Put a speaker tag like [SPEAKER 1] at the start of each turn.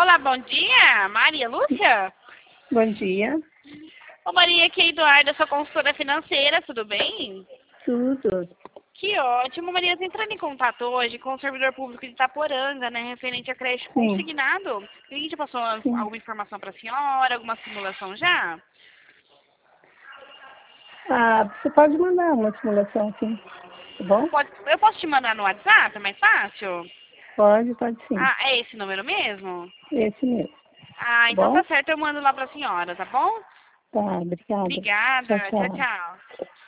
[SPEAKER 1] Olá, bom dia, Maria Lúcia?
[SPEAKER 2] Bom dia.
[SPEAKER 1] Ô Maria, aqui é Eduarda, sua consultora financeira, tudo bem?
[SPEAKER 2] Tudo.
[SPEAKER 1] Que ótimo, Maria, tô entrando em contato hoje com o servidor público de Itaporanga, né, referente a crédito
[SPEAKER 2] Sim.
[SPEAKER 1] consignado. A gente passou
[SPEAKER 2] Sim.
[SPEAKER 1] alguma informação para a senhora, alguma simulação já?
[SPEAKER 2] Você pode mandar uma simulação, sim. Tá bom?
[SPEAKER 1] Eu posso te mandar no WhatsApp, é mais fácil?
[SPEAKER 2] Pode sim.
[SPEAKER 1] É esse número mesmo?
[SPEAKER 2] Esse mesmo. Tá
[SPEAKER 1] Então
[SPEAKER 2] bom?
[SPEAKER 1] tá certo, eu mando lá para a senhora, tá bom?
[SPEAKER 2] Tá, obrigada.
[SPEAKER 1] Obrigada,
[SPEAKER 2] Tchau,
[SPEAKER 1] tchau,
[SPEAKER 2] tchau.
[SPEAKER 1] tchau.